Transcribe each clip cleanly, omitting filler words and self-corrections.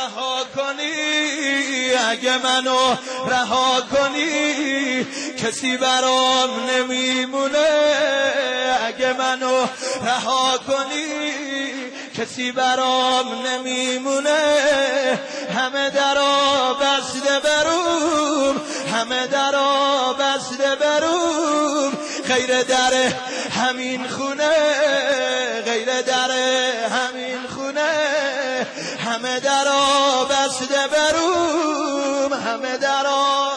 رها کنی، اگه منو رها کنی کسی برام نمیمونه. اگه منو رها کنی کسی برام نمیمونه. همه درا بسته بروم، همه درا بسته بروم، غیر در همین خونه، غیر در همین خونه. همه درا بسته بروم، همه درا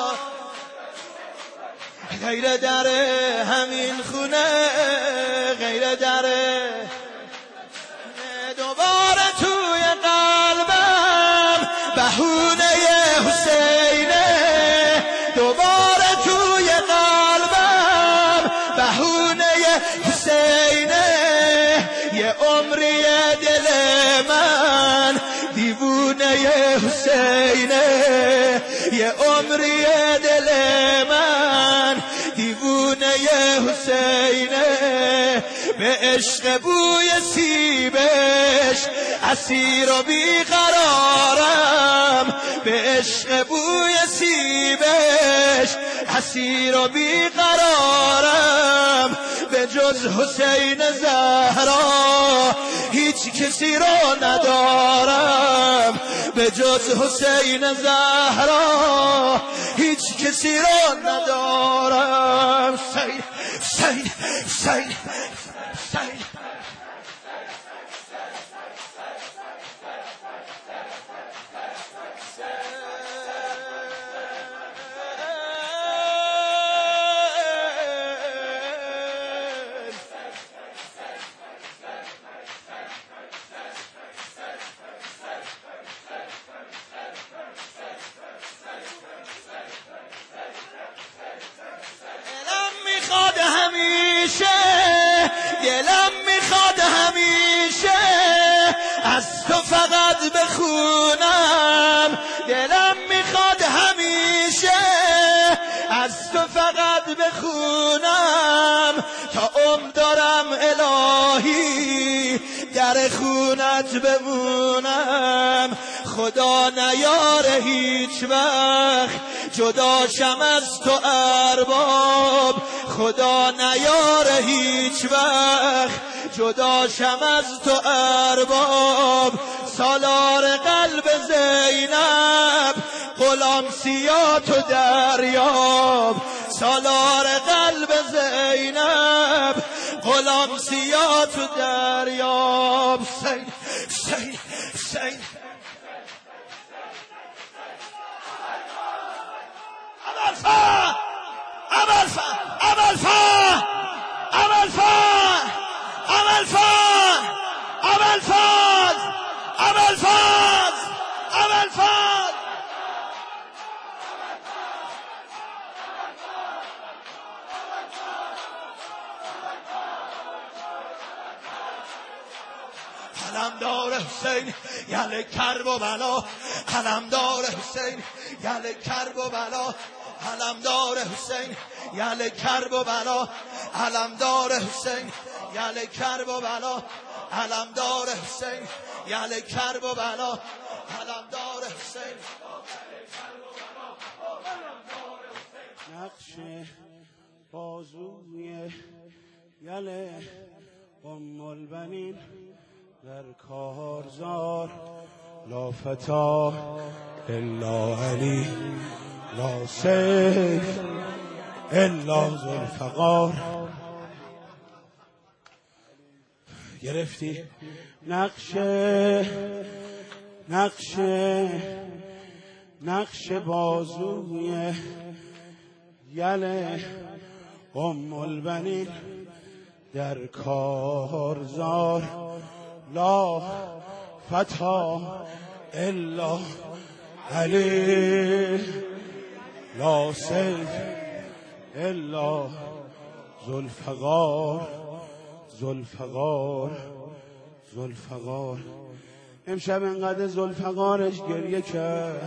غیر در همین خونه، غیر در. دوباره توی قلبم بهونه حسینه، دوباره توی قلبم بهونه حسینه. یه عمری دل من دیوونه حسینه، یه عمری دل من دیوونه حسینه. به عشق بوی سیبش اسیر و بیقرارم، به عشق بوی سیبش اسیر و بیقرارم. به جز حسین زهرا هیچ کسی رو ندارم، به جز حسین زهرا هیچ کسی رو ندارم. سید سید سید سید دلم میخواد همیشه از تو فقط بخونم، دلم میخواد همیشه از تو فقط بخونم. تا عمر دارم الهی در خونت بمونم. خدا نیاره هیچ وقت جداشم از تو ارباب، خدا نیاره هیچ وقت جداشم از تو ارباب. سالار قلب زینب غلام سیا تو دریاب، سالار قلب زینب غلام سیا تو دریاب. سید سید سید ابوالفضل ابوالفضل ابوالفضل ابوالفضل ابوالفضل ابوالفضل ابوالفضل ابوالفضل. علمدار حسین یل کرب و بلا، علمدار حسین یل کرب و بلا، علمدار حسین یل کرب و بلا، علمدار حسین یل کرب و بلا، علمدار حسین یل کرب و بلا، علمدار حسین. نقش بازوی یل ام البنین در کارزار، لا فتا الا علی، لا سیف الا ذوالفقار. گرفتی؟ نقش بازوی یل ام البنین در کارزار، لا فتا الا علی، لا سیف الا ذوالفقار. ذوالفقار ذوالفقار. امشب انقدر ذوالفقارش گریه کرد.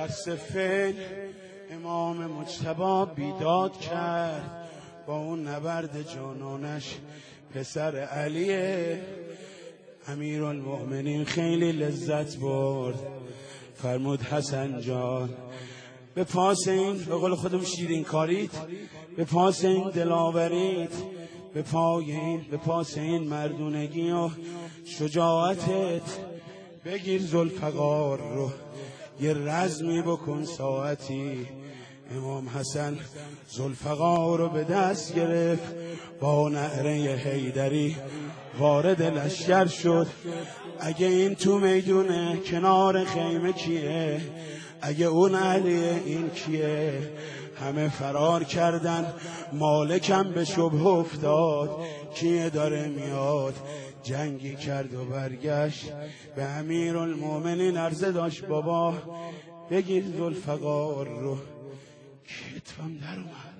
در صفین امام مجتبی بیداد کرد، با اون نبرد جانانش پسر علیه. امیرالمؤمنین خیلی لذت برد، فرمود حسن جان به پاس این، به قول خودم شیرین کاریت، به پاس این دلاوریت، به پاس این مردونگی و شجاعتت بگیر ذوالفقار رو یه رزمی بکن ساعتی. امام حسن ذوالفقار رو به دست گرفت، با نعره حیدری وارد لشکر شد. اگه این تو میدونه کنار خیمه کیه، اگه اون علیه این کیه. همه فرار کردن، مالکم به شبه افتاد، کیه داره میاد. جنگی کرد و برگشت به امیرالمؤمنین عرضه داشت بابا بگیر ذوالفقار رو. کتفم در اومد،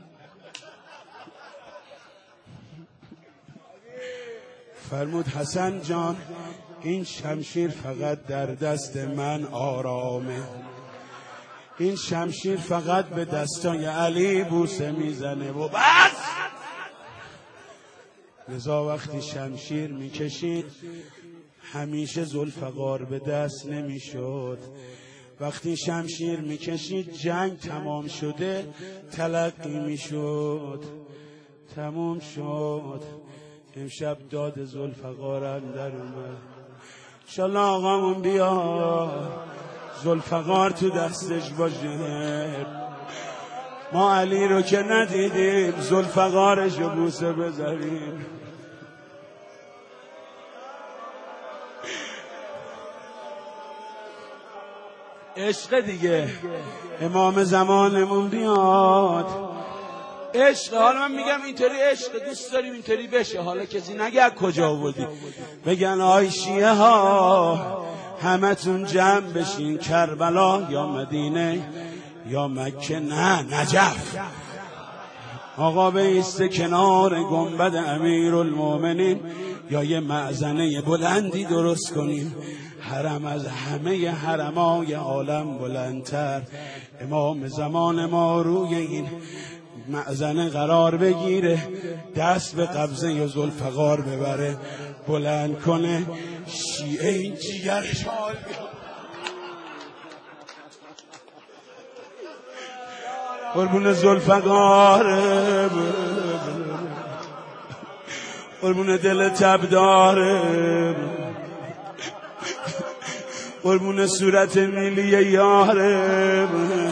فرمود حسن جان این شمشیر فقط در دست من آرامه، این شمشیر فقط به دستای علی بوسه میزنه و بس. لذا وقتی شمشیر میکشید همیشه ذوالفقار به دست نمیشد. وقتی شمشیر میکشید جنگ تمام شده تلقی میشد. تمام شد. امشب داد ذوالفقارم در اومد. انشالله آقامون بیا ذوالفقار تو دستش باشه. ما علی رو که ندیدیم، ذوالفقارش رو بوسه بذاریم. عشق دیگه، امام زمانمون بیاد. عشق، حالا من میگم اینطوری عشق دوست داریم اینطوری بشه. حالا کسی نگه کجا آوردی، بگن آی شیعه ها همتون جمع بشین کربلا یا مدینه یا مکه، نه نجف. آقا بیسته کنار گنبد امیرالمؤمنین یا یه معزنه بلندی درست کنیم، حرم از همه حرمای عالم بلندتر. امام زمان ما روی این معزنه قرار بگیره، دست به قبضه ذوالفقار ببره، بلند کنه، شیعه این جیگرش حال قربون ذوالفقار، قربون دل تبدار، قربون صورت نیلی یاره،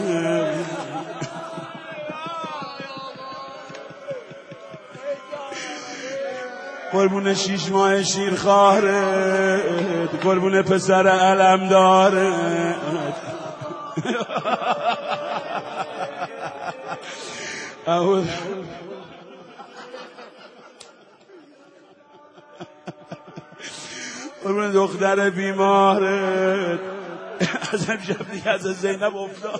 قربون 6 ماه شیرخواره، قربون پسر علمداره. قربون دختر بیماره. از امشب دیگه از زینب افتاد.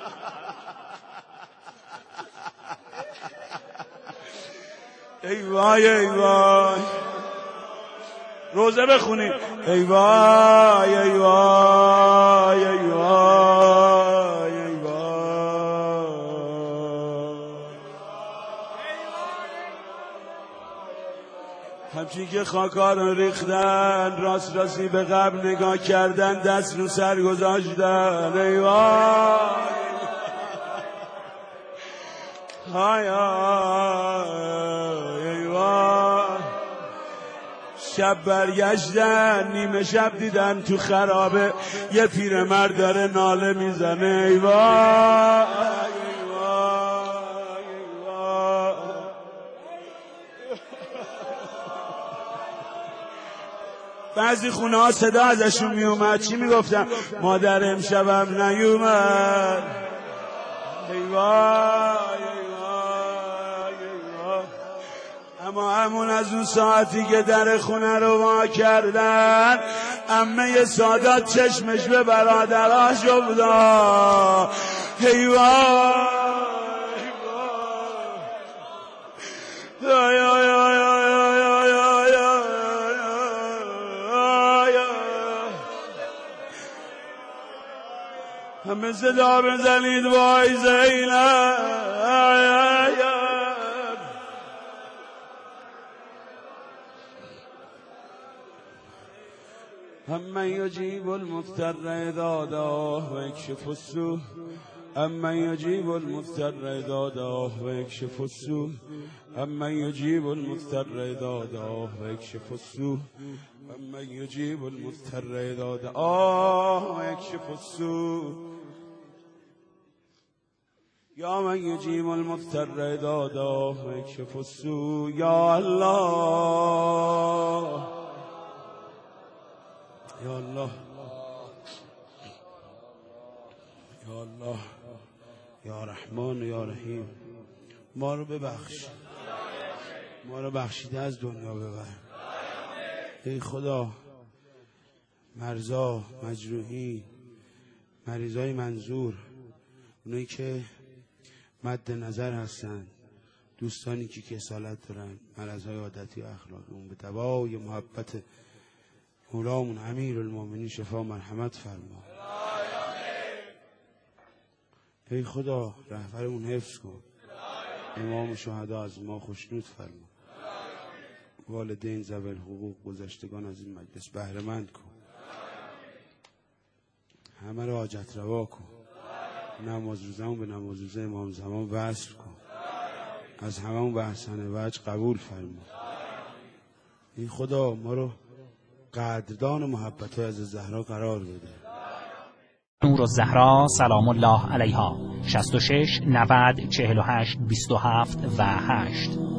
ای وای ای وای، روزه بخونی. ای وای ای وای ای وای ای وای، همچین که خاکا رو ریختن، راست راستی به قبل نگاه کردن، دست رو سر گذاشتن. ای وای های ای وای، شب برگشتن نیمه شب دیدن تو خرابه یه پیرمرد داره ناله میزنه. ای وای ای وای ای وای. بعضی خونه ها صدا ازشون میومد، چی میگفتن؟ مادر امشبم نیومد. ای وای اما همون از اون ساعتی که در خونه رو وا کردن، عمه سادات چشمش به برادراش افتاد. ای وای همه صدا بزنید وای زینب. امن یجیب المضطر اذا دعاه و یکشف السوء، امن یجیب المضطر اذا دعاه و یکشف السوء، امن یجیب المضطر اذا دعاه و یکشف السوء، امن یجیب المضطر اذا دعاه و یکشف السوء، یا من یجیب المضطر اذا دعاه و یکشف السوء. یا الله یا الله یا الله یا رحمان یا رحیم، ما رو ببخش، ما رو بخشیده از دنیا ببر ای خدا. مرزا، مجروحی، مریضای منظور، اونایی که مد نظر هستن، دوستانی که کسالت دارن، مرضهای عادتی و اخلاقی، اون به دوای محبت مولامون امیر المومنین شفا مرحمت فرما. ای خدا رهبرمون حفظ کن، امام شهدا از ما خوشنود فرما، والدین ذوی الحقوق گذشتگان از این مجلس بهره مند کن، همه را حاجت روا کن، نماز روزمون به نماز روزه امام زمان وصل کن، از هممون به احسن وجه قبول فرما. ای خدا ما رو قدردان محبت از زهرا قرار بده. نور الزهرا سلام الله علیها 66 90 48 27 و 8